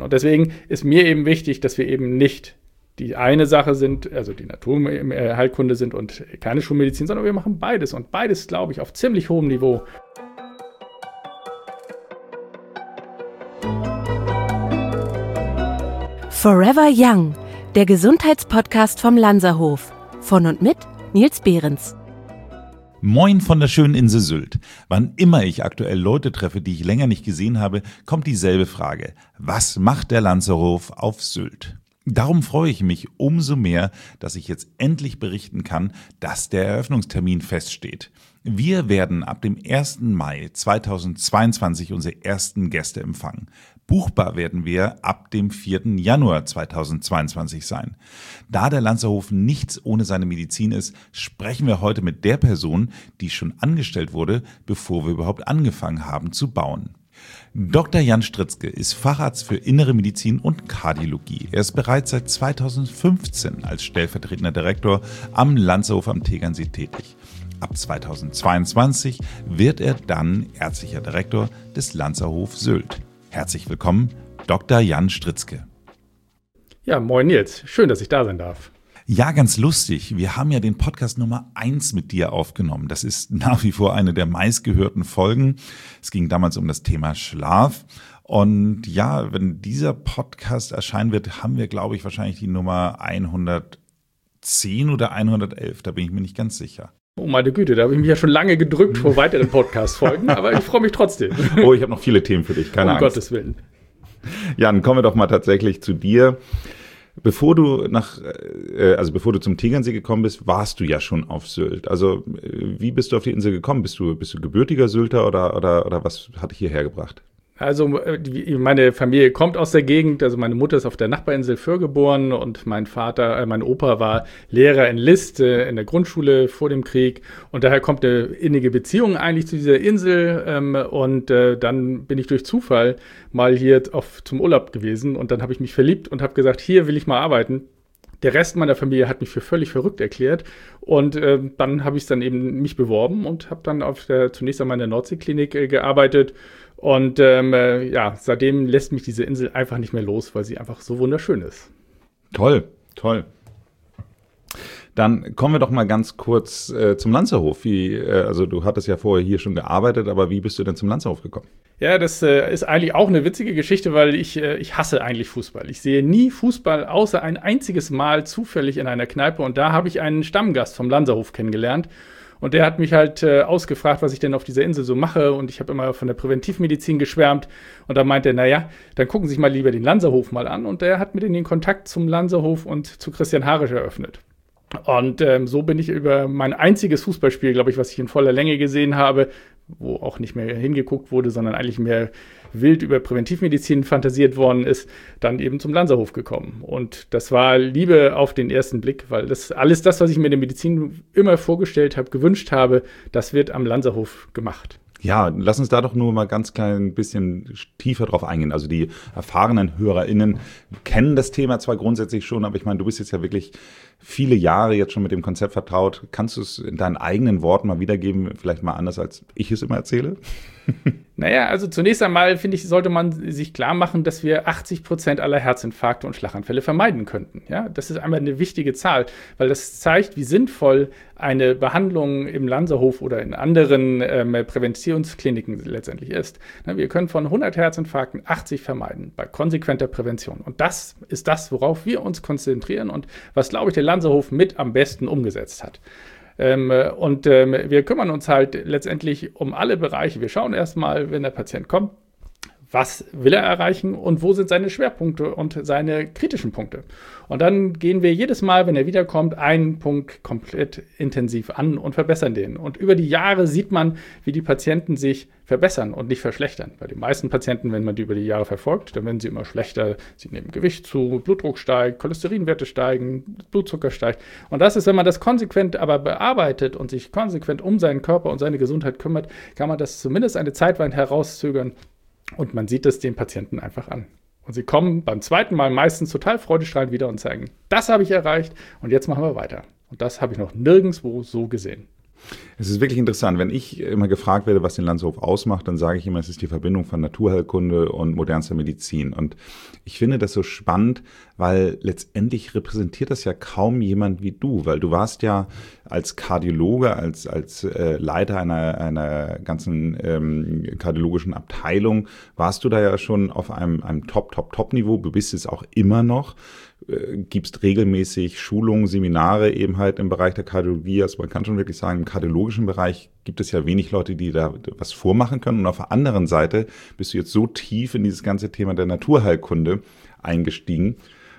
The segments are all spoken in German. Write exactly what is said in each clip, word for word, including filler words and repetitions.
Und deswegen ist mir eben wichtig, dass wir eben nicht die eine Sache sind, also die Naturheilkunde sind und keine Schulmedizin, sondern wir machen beides. Und beides, glaube ich, auf ziemlich hohem Niveau. Forever Young, der Gesundheitspodcast vom Lanzerhof. Von und mit Nils Behrens. Moin von der schönen Insel Sylt. Wann immer ich aktuell Leute treffe, die ich länger nicht gesehen habe, kommt dieselbe Frage. Was macht der Lanzerhof auf Sylt? Darum freue ich mich umso mehr, dass ich jetzt endlich berichten kann, dass der Eröffnungstermin feststeht. Wir werden ab dem ersten Mai zweitausendzweiundzwanzig unsere ersten Gäste empfangen. Buchbar werden wir ab dem vierten Januar zweitausendzweiundzwanzig sein. Da der Lanzerhof nichts ohne seine Medizin ist, sprechen wir heute mit der Person, die schon angestellt wurde, bevor wir überhaupt angefangen haben zu bauen. Doktor Jan Stritzke ist Facharzt für Innere Medizin und Kardiologie. Er ist bereits seit zweitausendfünfzehn als stellvertretender Direktor am Lanzerhof am Tegernsee tätig. Ab zweitausendzweiundzwanzig wird er dann ärztlicher Direktor des Lanzerhof Sylt. Herzlich willkommen, Doktor Jan Stritzke. Ja, moin Nils. Schön, dass ich da sein darf. Ja, ganz lustig. Wir haben ja den Podcast Nummer eins mit dir aufgenommen. Das ist nach wie vor eine der meistgehörten Folgen. Es ging damals um das Thema Schlaf. Und ja, wenn dieser Podcast erscheinen wird, haben wir, glaube ich, wahrscheinlich die Nummer hundertzehn oder hundertelf. Da bin ich mir nicht ganz sicher. Oh meine Güte, da habe ich mich ja schon lange gedrückt vor weiteren Podcast-Folgen, aber ich freue mich trotzdem. Oh, ich habe noch viele Themen für dich, keine um Angst. Um Gottes Willen. Jan, kommen wir doch mal tatsächlich zu dir. Bevor du nach, also bevor du zum Tegernsee gekommen bist, warst du ja schon auf Sylt. Also wie bist du auf die Insel gekommen? Bist du, bist du gebürtiger Sylter oder, oder, oder was hat dich hierher gebracht? Also meine Familie kommt aus der Gegend, also meine Mutter ist auf der Nachbarinsel Föhr geboren und mein Vater, äh, mein Opa war Lehrer in List äh, in der Grundschule vor dem Krieg und daher kommt eine innige Beziehung eigentlich zu dieser Insel ähm, und äh, dann bin ich durch Zufall mal hier auf, zum Urlaub gewesen und dann habe ich mich verliebt und habe gesagt, hier will ich mal arbeiten. Der Rest meiner Familie hat mich für völlig verrückt erklärt und äh, dann habe ich dann eben mich beworben und habe dann auf der, zunächst einmal in der Nordseeklinik äh, gearbeitet und ähm, äh, ja, seitdem lässt mich diese Insel einfach nicht mehr los, weil sie einfach so wunderschön ist. Toll, toll. Dann kommen wir doch mal ganz kurz äh, zum Lanzerhof. Wie, äh, also du hattest ja vorher hier schon gearbeitet, aber wie bist du denn zum Lanzerhof gekommen? Ja, das äh, ist eigentlich auch eine witzige Geschichte, weil ich, äh, ich hasse eigentlich Fußball. Ich sehe nie Fußball, außer ein einziges Mal zufällig in einer Kneipe. Und da habe ich einen Stammgast vom Lanzerhof kennengelernt. Und der hat mich halt äh, ausgefragt, was ich denn auf dieser Insel so mache. Und ich habe immer von der Präventivmedizin geschwärmt. Und da meinte er, naja, dann gucken Sie sich mal lieber den Lanzerhof mal an. Und der hat mir den Kontakt zum Lanzerhof und zu Christian Harisch eröffnet. Und ähm, so bin ich über mein einziges Fußballspiel, glaube ich, was ich in voller Länge gesehen habe, wo auch nicht mehr hingeguckt wurde, sondern eigentlich mehr wild über Präventivmedizin fantasiert worden ist, dann eben zum Lanzerhof gekommen. Und das war Liebe auf den ersten Blick, weil das alles das, was ich mir in der Medizin immer vorgestellt habe, gewünscht habe, das wird am Lanzerhof gemacht. Ja, lass uns da doch nur mal ganz klein bisschen tiefer drauf eingehen. Also die erfahrenen HörerInnen kennen das Thema zwar grundsätzlich schon, aber ich meine, du bist jetzt ja wirklich viele Jahre jetzt schon mit dem Konzept vertraut. Kannst du es in deinen eigenen Worten mal wiedergeben, vielleicht mal anders, als ich es immer erzähle? Naja, also zunächst einmal, finde ich, sollte man sich klar machen, dass wir achtzig Prozent aller Herzinfarkte und Schlaganfälle vermeiden könnten. Ja, das ist einmal eine wichtige Zahl, weil das zeigt, wie sinnvoll eine Behandlung im Lanzerhof oder in anderen ähm, Präventionskliniken letztendlich ist. Na, wir können von hundert Herzinfarkten achtzig vermeiden bei konsequenter Prävention. Und das ist das, worauf wir uns konzentrieren und was, glaube ich, der Lanzerhof mit am besten umgesetzt hat. Ähm, und ähm, wir kümmern uns halt letztendlich um alle Bereiche. Wir schauen erstmal, wenn der Patient kommt, was will er erreichen und wo sind seine Schwerpunkte und seine kritischen Punkte. Und dann gehen wir jedes Mal, wenn er wiederkommt, einen Punkt komplett intensiv an und verbessern den. Und über die Jahre sieht man, wie die Patienten sich verbessern und nicht verschlechtern. Bei den meisten Patienten, wenn man die über die Jahre verfolgt, dann werden sie immer schlechter. Sie nehmen Gewicht zu, Blutdruck steigt, Cholesterinwerte steigen, Blutzucker steigt. Und das ist, wenn man das konsequent aber bearbeitet und sich konsequent um seinen Körper und seine Gesundheit kümmert, kann man das zumindest eine Zeit weit herauszögern. Und man sieht es den Patienten einfach an. Und sie kommen beim zweiten Mal meistens total freudestrahlend wieder und sagen, das habe ich erreicht und jetzt machen wir weiter. Und das habe ich noch nirgendwo so gesehen. Es ist wirklich interessant. Wenn ich immer gefragt werde, was den Lanzerhof ausmacht, dann sage ich immer, es ist die Verbindung von Naturheilkunde und modernster Medizin. Und ich finde das so spannend, weil letztendlich repräsentiert das ja kaum jemand wie du, weil du warst ja als Kardiologe, als, als äh, Leiter einer, einer ganzen ähm, kardiologischen Abteilung, warst du da ja schon auf einem, einem Top, Top, Top-Niveau. Du bist es auch immer noch. Gibst regelmäßig Schulungen, Seminare eben halt im Bereich der Kardiologie. Also man kann schon wirklich sagen, im kardiologischen Bereich gibt es ja wenig Leute, die da was vormachen können. Und auf der anderen Seite bist du jetzt so tief in dieses ganze Thema der Naturheilkunde eingestiegen.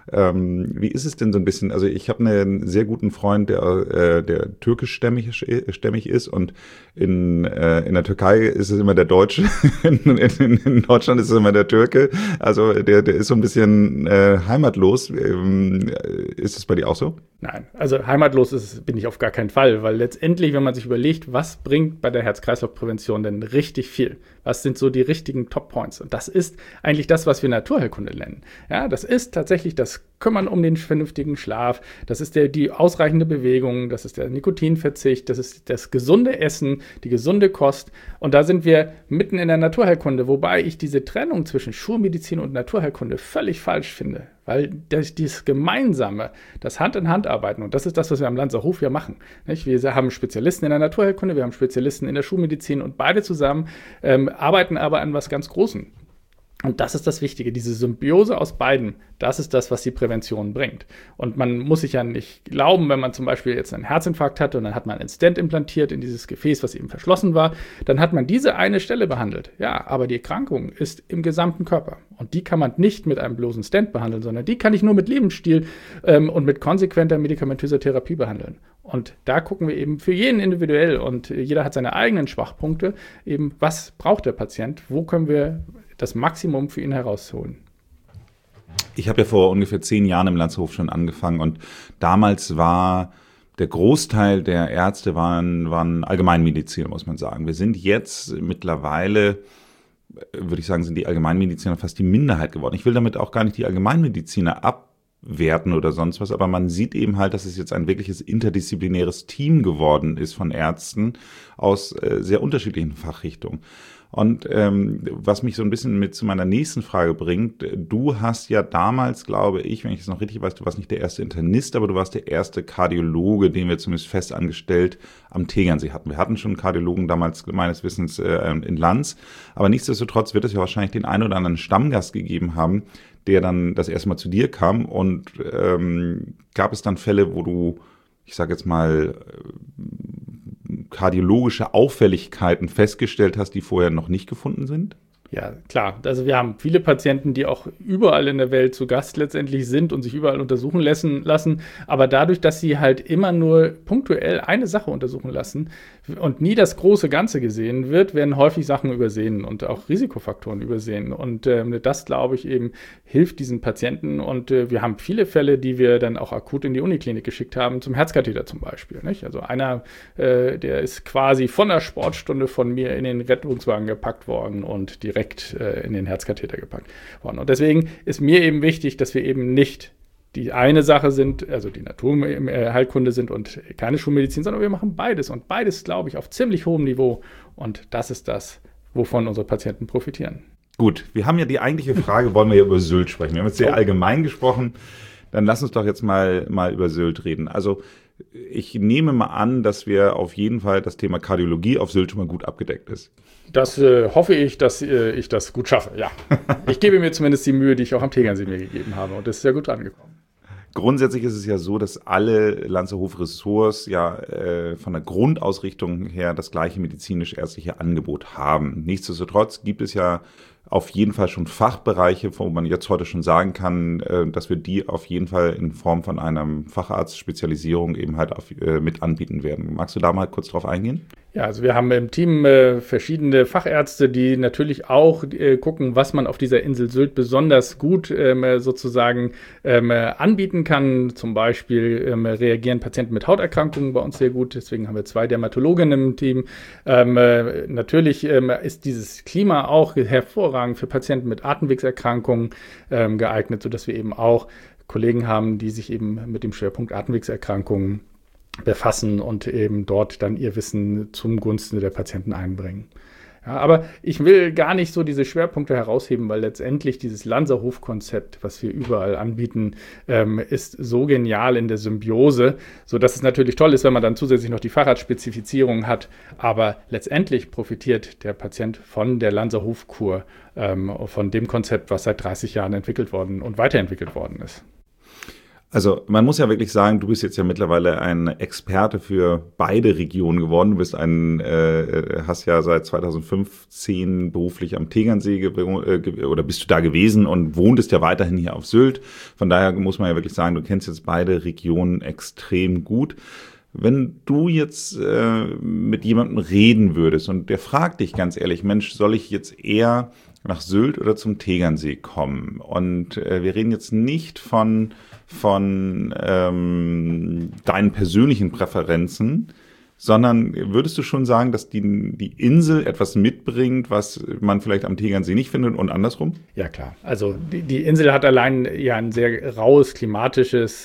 Ähm, wie ist es denn so ein bisschen? Also ich habe einen sehr guten Freund, der, äh, der türkischstämmig stämmig ist und in, äh, in der Türkei ist es immer der Deutsche, in, in, in Deutschland ist es immer der Türke. Also der, der ist so ein bisschen äh, heimatlos. Ähm, ist es bei dir auch so? Nein, also heimatlos ist, bin ich auf gar keinen Fall, weil letztendlich, wenn man sich überlegt, was bringt bei der Herz-Kreislauf-Prävention denn richtig viel? Was sind so die richtigen Top-Points? Und das ist eigentlich das, was wir Naturheilkunde nennen. Ja, das ist tatsächlich das Kümmern um den vernünftigen Schlaf, das ist der, die ausreichende Bewegung, das ist der Nikotinverzicht, das ist das gesunde Essen, die gesunde Kost. Und da sind wir mitten in der Naturheilkunde, wobei ich diese Trennung zwischen Schulmedizin und Naturheilkunde völlig falsch finde. Weil das, dieses Gemeinsame, das Hand-in-Hand-Arbeiten, und das ist das, was wir am Lanzerhof ja machen. Nicht? Wir haben Spezialisten in der Naturheilkunde, wir haben Spezialisten in der Schulmedizin und beide zusammen ähm, arbeiten aber an was ganz Großem. Und das ist das Wichtige, diese Symbiose aus beiden, das ist das, was die Prävention bringt. Und man muss sich ja nicht glauben, wenn man zum Beispiel jetzt einen Herzinfarkt hatte und dann hat man einen Stent implantiert in dieses Gefäß, was eben verschlossen war, dann hat man diese eine Stelle behandelt. Ja, aber die Erkrankung ist im gesamten Körper. Und die kann man nicht mit einem bloßen Stent behandeln, sondern die kann ich nur mit Lebensstil ähm, und mit konsequenter medikamentöser Therapie behandeln. Und da gucken wir eben für jeden individuell und jeder hat seine eigenen Schwachpunkte, eben was braucht der Patient, wo können wir das Maximum für ihn herausholen. Ich habe ja vor ungefähr zehn Jahren im Lanzerhof schon angefangen und damals war der Großteil der Ärzte waren, waren Allgemeinmediziner, muss man sagen. Wir sind jetzt mittlerweile, würde ich sagen, sind die Allgemeinmediziner fast die Minderheit geworden. Ich will damit auch gar nicht die Allgemeinmediziner abwerten oder sonst was, aber man sieht eben halt, dass es jetzt ein wirkliches interdisziplinäres Team geworden ist von Ärzten aus äh, sehr unterschiedlichen Fachrichtungen. Und ähm, was mich so ein bisschen mit zu meiner nächsten Frage bringt, du hast ja damals, glaube ich, wenn ich es noch richtig weiß, du warst nicht der erste Internist, aber du warst der erste Kardiologe, den wir zumindest fest angestellt am Tegernsee hatten. Wir hatten schon Kardiologen damals meines Wissens äh, in Lanz, aber nichtsdestotrotz wird es ja wahrscheinlich den einen oder anderen Stammgast gegeben haben, der dann das erste Mal zu dir kam. Und ähm, gab es dann Fälle, wo du, ich sage jetzt mal, kardiologische Auffälligkeiten festgestellt hast, die vorher noch nicht gefunden sind? Ja, klar. Also wir haben viele Patienten, die auch überall in der Welt zu Gast letztendlich sind und sich überall untersuchen lassen, lassen. Aber dadurch, dass sie halt immer nur punktuell eine Sache untersuchen lassen und nie das große Ganze gesehen wird, werden häufig Sachen übersehen und auch Risikofaktoren übersehen. Und ähm, das, glaube ich, eben hilft diesen Patienten. Und äh, wir haben viele Fälle, die wir dann auch akut in die Uniklinik geschickt haben, zum Herzkatheter zum Beispiel. Nicht? Also einer, äh, der ist quasi von der Sportstunde von mir in den Rettungswagen gepackt worden und direkt in den Herzkatheter gepackt worden. Und deswegen ist mir eben wichtig, dass wir eben nicht die eine Sache sind, also die Naturheilkunde sind und keine Schulmedizin, sondern wir machen beides. Und beides, glaube ich, auf ziemlich hohem Niveau. Und das ist das, wovon unsere Patienten profitieren. Gut, wir haben ja die eigentliche Frage, wollen wir ja über Sylt sprechen. Wir haben jetzt sehr allgemein gesprochen. Dann lass uns doch jetzt mal, mal über Sylt reden. Also ich nehme mal an, dass wir auf jeden Fall das Thema Kardiologie auf Sylt schon mal gut abgedeckt ist. Das äh, hoffe ich, dass äh, ich das gut schaffe, ja. Ich gebe mir zumindest die Mühe, die ich auch am Tegernsee mir gegeben habe. Und das ist ja gut angekommen. Grundsätzlich ist es ja so, dass alle Lanzerhof-Ressorts ja äh, von der Grundausrichtung her das gleiche medizinisch-ärztliche Angebot haben. Nichtsdestotrotz gibt es ja auf jeden Fall schon Fachbereiche, wo man jetzt heute schon sagen kann, äh, dass wir die auf jeden Fall in Form von einer Facharztspezialisierung eben halt auf, äh, mit anbieten werden. Magst du da mal kurz drauf eingehen? Ja, also wir haben im Team äh, verschiedene Fachärzte, die natürlich auch äh, gucken, was man auf dieser Insel Sylt besonders gut ähm, sozusagen ähm, anbieten kann. Zum Beispiel ähm, reagieren Patienten mit Hauterkrankungen bei uns sehr gut. Deswegen haben wir zwei Dermatologen im Team. Ähm, äh, natürlich ähm, ist dieses Klima auch hervorragend für Patienten mit Atemwegserkrankungen ähm, geeignet, sodass wir eben auch Kollegen haben, die sich eben mit dem Schwerpunkt Atemwegserkrankungen befassen und eben dort dann ihr Wissen zum Gunsten der Patienten einbringen. Ja, aber ich will gar nicht so diese Schwerpunkte herausheben, weil letztendlich dieses Lanzerhof-Konzept, was wir überall anbieten, ähm, ist so genial in der Symbiose, sodass es natürlich toll ist, wenn man dann zusätzlich noch die Facharztspezifizierung hat. Aber letztendlich profitiert der Patient von der Lanzerhof-Kur, ähm, von dem Konzept, was seit dreißig Jahren entwickelt worden und weiterentwickelt worden ist. Also man muss ja wirklich sagen, du bist jetzt ja mittlerweile ein Experte für beide Regionen geworden. Du bist ein, äh, hast ja seit zweitausendfünfzehn beruflich am Tegernsee ge- oder bist du da gewesen und wohntest ja weiterhin hier auf Sylt. Von daher muss man ja wirklich sagen, du kennst jetzt beide Regionen extrem gut. Wenn du jetzt äh, mit jemandem reden würdest und der fragt dich ganz ehrlich, Mensch, soll ich jetzt eher nach Sylt oder zum Tegernsee kommen? Und äh, wir reden jetzt nicht von von ähm, deinen persönlichen Präferenzen, sondern würdest du schon sagen, dass die, die Insel etwas mitbringt, was man vielleicht am Tegernsee nicht findet und andersrum? Ja, klar. Also die, die Insel hat allein ja ein sehr raues klimatisches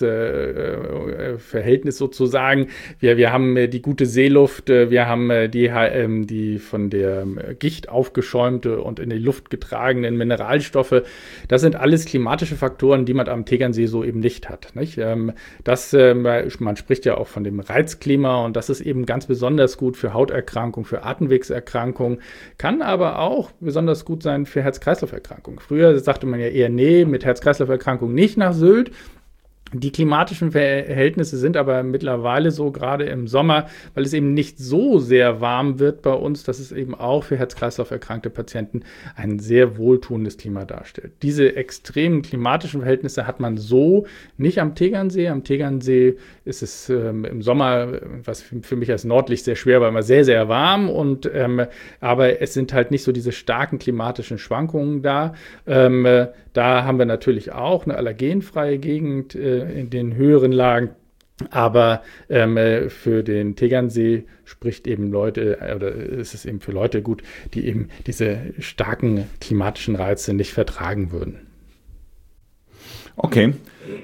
äh, Verhältnis sozusagen. Wir, wir haben äh, die gute Seeluft, äh, wir haben äh, die, äh, die von der Gicht aufgeschäumte und in die Luft getragenen Mineralstoffe. Das sind alles klimatische Faktoren, die man am Tegernsee so eben nicht hat. Nicht? Ähm, das, äh, man spricht ja auch von dem Reizklima und das ist eben ganz besonders gut für Hauterkrankungen, für Atemwegserkrankungen, kann aber auch besonders gut sein für Herz-Kreislauf-Erkrankungen. Früher sagte man ja eher, nee, mit Herz-Kreislauf-Erkrankungen nicht nach Sylt. Die klimatischen Verhältnisse sind aber mittlerweile so, gerade im Sommer, weil es eben nicht so sehr warm wird bei uns, dass es eben auch für Herz-Kreislauf-erkrankte Patienten ein sehr wohltuendes Klima darstellt. Diese extremen klimatischen Verhältnisse hat man so nicht am Tegernsee. Am Tegernsee ist es ähm, im Sommer, was für, für mich als Nordlicht sehr schwer war, immer sehr, sehr warm. Und, ähm, aber es sind halt nicht so diese starken klimatischen Schwankungen da. Ähm, da haben wir natürlich auch eine allergenfreie Gegend äh, in den höheren Lagen. Aber ähm, für den Tegernsee spricht eben Leute, oder ist es eben für Leute gut, die eben diese starken klimatischen Reize nicht vertragen würden. Okay.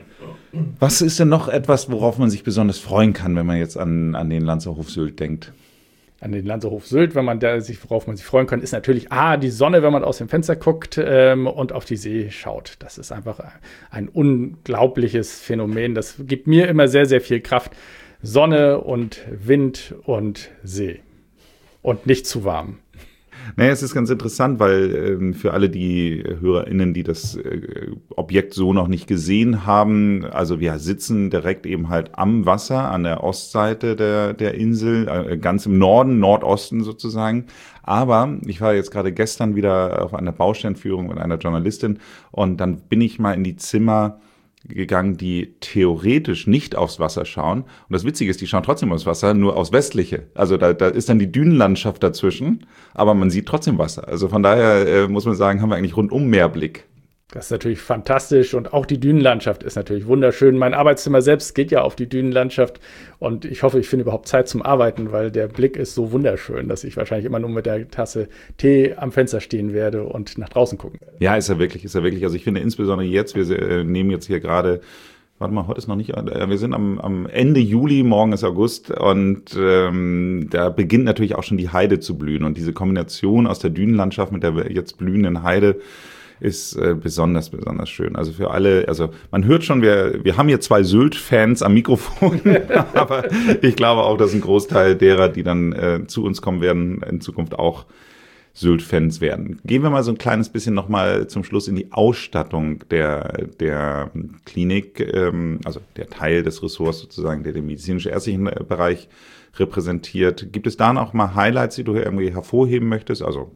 Was ist denn noch etwas, worauf man sich besonders freuen kann, wenn man jetzt an, an den Lanzerhof Sylt denkt? An den Lanzerhof Sylt, wenn man da sich, worauf man sich freuen kann, ist natürlich A, die Sonne, wenn man aus dem Fenster guckt ähm, und auf die See schaut. Das ist einfach ein unglaubliches Phänomen. Das gibt mir immer sehr, sehr viel Kraft. Sonne und Wind und See. Und nicht zu warm. Naja, es ist ganz interessant, weil ähm, für alle die HörerInnen, die das äh, Objekt so noch nicht gesehen haben, also wir sitzen direkt eben halt am Wasser, an der Ostseite der, der Insel, äh, ganz im Norden, Nordosten sozusagen. Aber ich war jetzt gerade gestern wieder auf einer Baustellenführung mit einer Journalistin und dann bin ich mal in die Zimmer gegangen, die theoretisch nicht aufs Wasser schauen. Und das Witzige ist, die schauen trotzdem aufs Wasser, nur aufs Westliche. Also da, da ist dann die Dünenlandschaft dazwischen, aber man sieht trotzdem Wasser. Also von daher äh, muss man sagen, haben wir eigentlich rundum Meerblick. Das ist natürlich fantastisch und auch die Dünenlandschaft ist natürlich wunderschön. Mein Arbeitszimmer selbst geht ja auf die Dünenlandschaft und ich hoffe, ich finde überhaupt Zeit zum Arbeiten, weil der Blick ist so wunderschön, dass ich wahrscheinlich immer nur mit der Tasse Tee am Fenster stehen werde und nach draußen gucken werde. Ja, ist er wirklich, ist er wirklich. Also ich finde insbesondere jetzt, wir äh, nehmen jetzt hier gerade, warte mal, heute ist noch nicht, äh, wir sind am, am Ende Juli, morgen ist August und ähm, da beginnt natürlich auch schon die Heide zu blühen und diese Kombination aus der Dünenlandschaft mit der jetzt blühenden Heide ist äh, besonders, besonders schön. Also für alle, also man hört schon, wir, wir haben hier zwei Sylt-Fans am Mikrofon, aber ich glaube auch, dass ein Großteil derer, die dann äh, zu uns kommen werden, in Zukunft auch Sylt-Fans werden. Gehen wir mal so ein kleines bisschen nochmal zum Schluss in die Ausstattung der, der Klinik, ähm, also der Teil des Ressorts sozusagen, der den medizinisch-ärztlichen Bereich repräsentiert. Gibt es da noch mal Highlights, die du hier irgendwie hervorheben möchtest? Also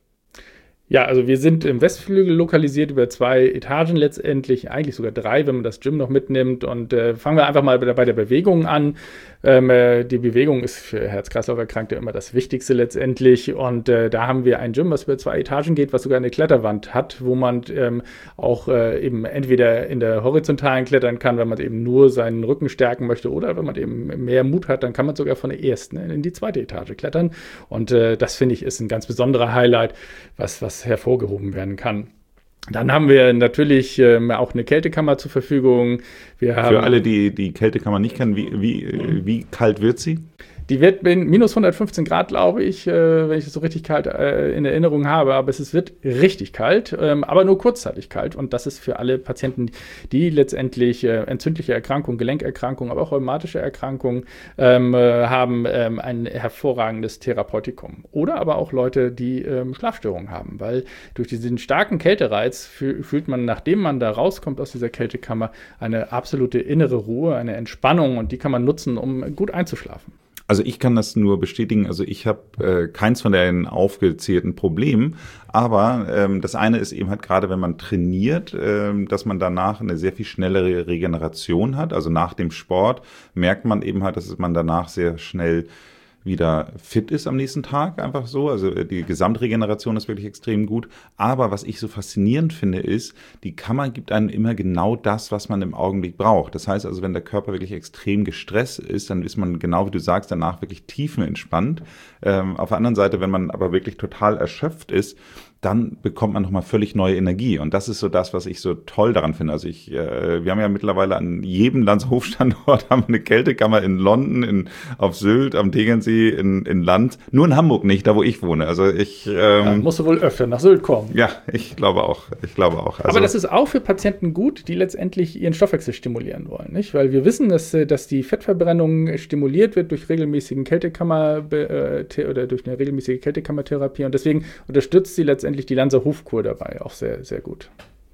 Ja, also wir sind im Westflügel lokalisiert über zwei Etagen letztendlich, eigentlich sogar drei, wenn man das Gym noch mitnimmt. Und äh, fangen wir einfach mal bei der, bei der Bewegung an. Ähm, äh, die Bewegung ist für Herz-Kreislauf-Erkrankte immer das Wichtigste letztendlich. Und äh, da haben wir ein Gym, was über zwei Etagen geht, was sogar eine Kletterwand hat, wo man ähm, auch äh, eben entweder in der horizontalen klettern kann, wenn man eben nur seinen Rücken stärken möchte, oder wenn man eben mehr Mut hat, dann kann man sogar von der ersten in die zweite Etage klettern. Und äh, das, finde ich, ist ein ganz besonderer Highlight, was, was hervorgehoben werden kann. Dann haben wir natürlich ähm, auch eine Kältekammer zur Verfügung. Wir haben, Für alle, die die Kältekammer nicht kennen, wie, wie, wie kalt wird sie? Die wird minus hundertfünfzehn Grad, glaube ich, äh, wenn ich es so richtig kalt äh, in Erinnerung habe. Aber es ist, wird richtig kalt, ähm, aber nur kurzzeitig kalt. Und das ist für alle Patienten, die letztendlich äh, entzündliche Erkrankungen, Gelenkerkrankungen, aber auch rheumatische Erkrankungen ähm, äh, haben, ähm, ein hervorragendes Therapeutikum. Oder aber auch Leute, die ähm, Schlafstörungen haben. Weil durch diesen starken Kältereiz fü- fühlt man, nachdem man da rauskommt aus dieser Kältekammer, eine absolute innere Ruhe, eine Entspannung. Und die kann man nutzen, um gut einzuschlafen. Also ich kann das nur bestätigen, also ich habe äh, keins von den aufgezählten Problemen, aber ähm, das eine ist eben halt gerade, wenn man trainiert, ähm, dass man danach eine sehr viel schnellere Regeneration hat, also nach dem Sport merkt man eben halt, dass man danach sehr schnell wieder fit ist am nächsten Tag, einfach so. Also die Gesamtregeneration ist wirklich extrem gut. Aber was ich so faszinierend finde, ist, die Kammer gibt einem immer genau das, was man im Augenblick braucht. Das heißt also, wenn der Körper wirklich extrem gestresst ist, dann ist man genau, wie du sagst, danach wirklich tiefenentspannt. Ähm, auf der anderen Seite, wenn man aber wirklich total erschöpft ist, dann bekommt man nochmal völlig neue Energie. Und das ist so das, was ich so toll daran finde. Also ich, äh, wir haben ja mittlerweile an jedem Lanzerhof-Standort haben wir eine Kältekammer in London, in, auf Sylt, am Tegernsee, in, in Land. Nur in Hamburg nicht, da wo ich wohne. Also ich... Ähm, ja, musst du wohl öfter nach Sylt kommen. Ja, ich glaube auch. Ich glaube auch. Also, aber das ist auch für Patienten gut, die letztendlich ihren Stoffwechsel stimulieren wollen, nicht? Weil wir wissen, dass, dass die Fettverbrennung stimuliert wird durch regelmäßigen Kältekammer äh, oder durch eine regelmäßige Kältekammertherapie. Und deswegen unterstützt sie letztendlich die Lanzerhofkur dabei auch sehr, sehr gut.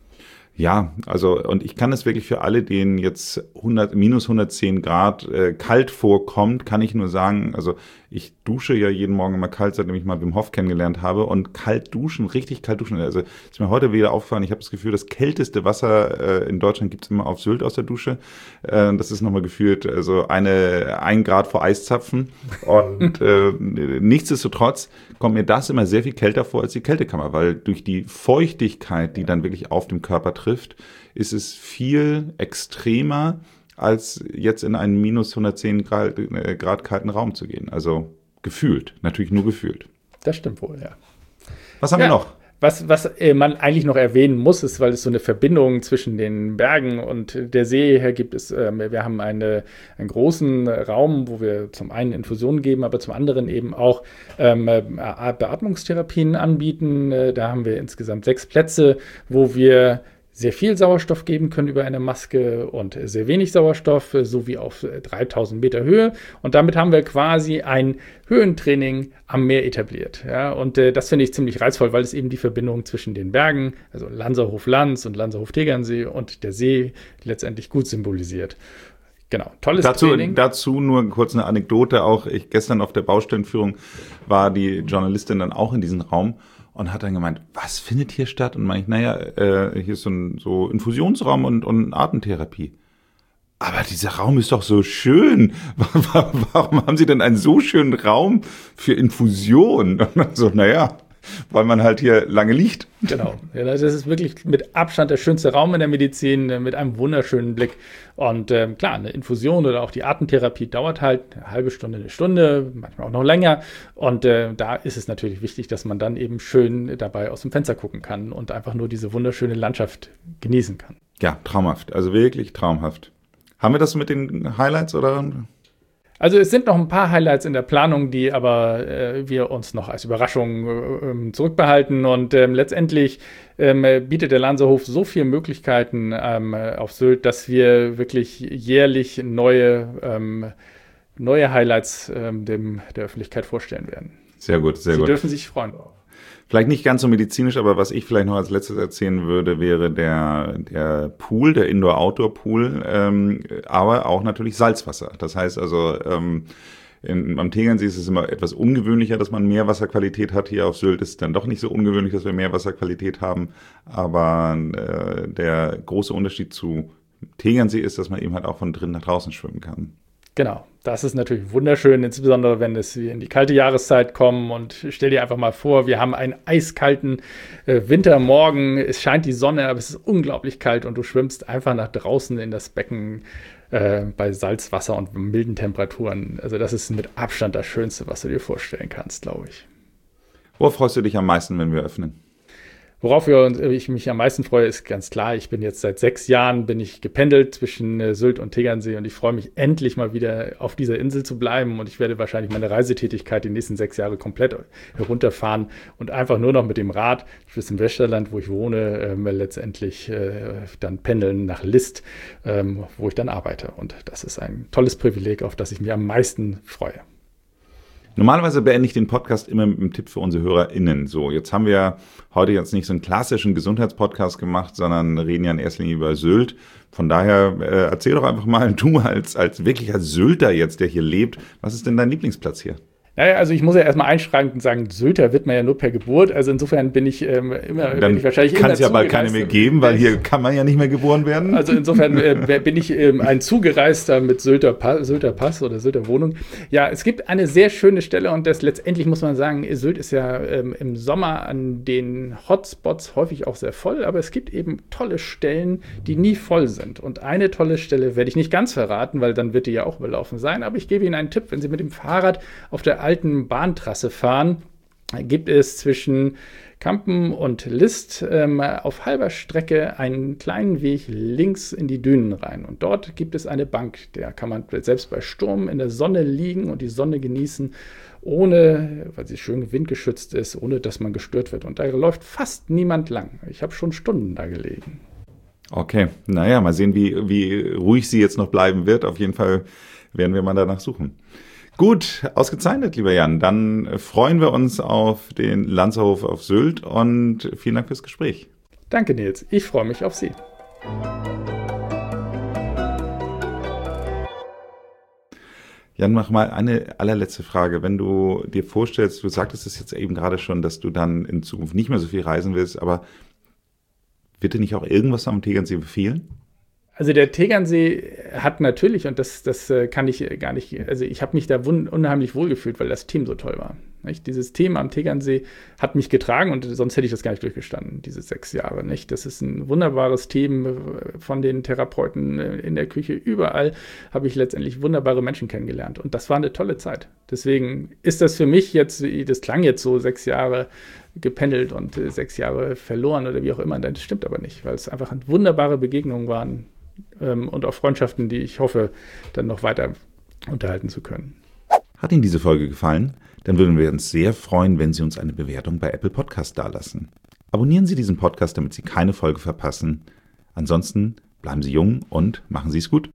Ja, also und ich kann es wirklich für alle, denen jetzt hundert, minus hundertzehn Grad äh, kalt vorkommt, kann ich nur sagen, also ich dusche ja jeden Morgen immer kalt, seitdem ich mal Wim Hof kennengelernt habe und kalt duschen, richtig kalt duschen. Also ist mir heute wieder aufgefallen, ich habe das Gefühl, das kälteste Wasser äh, in Deutschland gibt's immer auf Sylt aus der Dusche. Äh, das ist nochmal gefühlt also eine ein Grad vor Eiszapfen und äh, nichtsdestotrotz kommt mir das immer sehr viel kälter vor als die Kältekammer, weil durch die Feuchtigkeit, die dann wirklich auf dem Körper trifft, ist es viel extremer, als jetzt in einen minus hundertzehn Grad, äh, Grad kalten Raum zu gehen. Also gefühlt, natürlich nur gefühlt. Das stimmt wohl, ja. Was haben ja. wir noch? Was, was äh, man eigentlich noch erwähnen muss, ist, weil es so eine Verbindung zwischen den Bergen und der See her gibt, ist, äh, wir haben eine, einen großen Raum, wo wir zum einen Infusionen geben, aber zum anderen eben auch ähm, Beatmungstherapien anbieten. Äh, da haben wir insgesamt sechs Plätze, wo wir sehr viel Sauerstoff geben können über eine Maske und sehr wenig Sauerstoff, sowie auf dreitausend Meter Höhe. Und damit haben wir quasi ein Höhentraining am Meer etabliert. Ja, und äh, das finde ich ziemlich reizvoll, weil es eben die Verbindung zwischen den Bergen, also Lanzerhof-Lanz und Lanzerhof-Tegernsee und der See letztendlich gut symbolisiert. Genau, tolles dazu, Training. Dazu nur kurz eine Anekdote. Auch ich gestern auf der Baustellenführung war die Journalistin dann auch in diesem Raum und hat dann gemeint, was findet hier statt? Und meine ich, naja, äh, hier ist so ein so Infusionsraum und, und Atemtherapie. Aber dieser Raum ist doch so schön. Warum haben Sie denn einen so schönen Raum für Infusion? Und dann so, naja, weil man halt hier lange liegt. Genau. Ja, das ist wirklich mit Abstand der schönste Raum in der Medizin, mit einem wunderschönen Blick. Und ähm, klar, eine Infusion oder auch die Atemtherapie dauert halt eine halbe Stunde, eine Stunde, manchmal auch noch länger. Und äh, da ist es natürlich wichtig, dass man dann eben schön dabei aus dem Fenster gucken kann und einfach nur diese wunderschöne Landschaft genießen kann. Ja, traumhaft. Also wirklich traumhaft. Haben wir das mit den Highlights oder? Also es sind noch ein paar Highlights in der Planung, die aber äh, wir uns noch als Überraschung äh, zurückbehalten. Und ähm, letztendlich ähm, bietet der Lanzerhof so viele Möglichkeiten ähm, auf Sylt, dass wir wirklich jährlich neue, ähm, neue Highlights ähm, dem, der Öffentlichkeit vorstellen werden. Sehr gut, sehr Sie gut. Sie dürfen sich freuen drauf. Vielleicht nicht ganz so medizinisch, aber was ich vielleicht noch als letztes erzählen würde, wäre der, der Pool, der Indoor-Outdoor-Pool, ähm, aber auch natürlich Salzwasser. Das heißt also, ähm, in, am Tegernsee ist es immer etwas ungewöhnlicher, dass man Meerwasserqualität hat. Hier auf Sylt ist es dann doch nicht so ungewöhnlich, dass wir Meerwasserqualität haben. Aber äh, der große Unterschied zu Tegernsee ist, dass man eben halt auch von drinnen nach draußen schwimmen kann. Genau, das ist natürlich wunderschön, insbesondere wenn es in die kalte Jahreszeit kommen. Und stell dir einfach mal vor, wir haben einen eiskalten äh, Wintermorgen, es scheint die Sonne, aber es ist unglaublich kalt und du schwimmst einfach nach draußen in das Becken äh, bei Salzwasser und milden Temperaturen. Also das ist mit Abstand das Schönste, was du dir vorstellen kannst, glaube ich. Worauf freust du dich am meisten, wenn wir öffnen? Worauf wir, ich mich am meisten freue, ist ganz klar, ich bin jetzt seit sechs Jahren bin ich gependelt zwischen äh, Sylt und Tegernsee und ich freue mich endlich mal wieder auf dieser Insel zu bleiben und ich werde wahrscheinlich meine Reisetätigkeit die nächsten sechs Jahre komplett herunterfahren und einfach nur noch mit dem Rad bis im Westerland, wo ich wohne, ähm, letztendlich äh, dann pendeln nach List, ähm, wo ich dann arbeite und das ist ein tolles Privileg, auf das ich mich am meisten freue. Normalerweise beende ich den Podcast immer mit einem Tipp für unsere HörerInnen. So, jetzt haben wir heute jetzt nicht so einen klassischen Gesundheitspodcast gemacht, sondern reden ja in erster Linie über Sylt. Von daher äh, erzähl doch einfach mal, du als, als wirklich als Sylter jetzt, der hier lebt, was ist denn dein Lieblingsplatz hier? Naja, also ich muss ja erstmal einschränkend und sagen, Sylter wird man ja nur per Geburt. Also insofern bin ich ähm, immer, Dann bin ich wahrscheinlich kann immer es ja bald keine mehr geben, weil hier kann man ja nicht mehr geboren werden. Also insofern äh, bin ich ähm, ein Zugereister mit Sylter Pass, Sylter Pass oder Sylter Wohnung. Ja, es gibt eine sehr schöne Stelle und das letztendlich muss man sagen, Sylt ist ja ähm, im Sommer an den Hotspots häufig auch sehr voll, aber es gibt eben tolle Stellen, die nie voll sind. Und eine tolle Stelle werde ich nicht ganz verraten, weil dann wird die ja auch überlaufen sein, aber ich gebe Ihnen einen Tipp, wenn Sie mit dem Fahrrad auf der alten Bahntrasse fahren, gibt es zwischen Kampen und List ähm, auf halber Strecke einen kleinen Weg links in die Dünen rein. Und dort gibt es eine Bank, da kann man selbst bei Sturm in der Sonne liegen und die Sonne genießen, ohne, weil sie schön windgeschützt ist, ohne dass man gestört wird. Und da läuft fast niemand lang. Ich habe schon Stunden da gelegen. Okay, naja, mal sehen, wie, wie ruhig sie jetzt noch bleiben wird. Auf jeden Fall werden wir mal danach suchen. Gut, ausgezeichnet, lieber Jan. Dann freuen wir uns auf den Lanzerhof auf Sylt und vielen Dank fürs Gespräch. Danke, Nils. Ich freue mich auf Sie. Jan, mach mal eine allerletzte Frage. Wenn du dir vorstellst, du sagtest es jetzt eben gerade schon, dass du dann in Zukunft nicht mehr so viel reisen willst, aber wird dir nicht auch irgendwas am Tegernsee befehlen? Also der Tegernsee hat natürlich, und das, das kann ich gar nicht, also ich habe mich da wun- unheimlich wohlgefühlt, weil das Team so toll war. Nicht? Dieses Team am Tegernsee hat mich getragen und sonst hätte ich das gar nicht durchgestanden, diese sechs Jahre. Nicht? Das ist ein wunderbares Team von den Therapeuten in der Küche. Überall habe ich letztendlich wunderbare Menschen kennengelernt und das war eine tolle Zeit. Deswegen ist das für mich jetzt, das klang jetzt so sechs Jahre gependelt und sechs Jahre verloren oder wie auch immer. Das stimmt aber nicht, weil es einfach wunderbare Begegnungen waren. Und auch Freundschaften, die ich hoffe, dann noch weiter unterhalten zu können. Hat Ihnen diese Folge gefallen? Dann würden wir uns sehr freuen, wenn Sie uns eine Bewertung bei Apple Podcast dalassen. Abonnieren Sie diesen Podcast, damit Sie keine Folge verpassen. Ansonsten bleiben Sie jung und machen Sie es gut.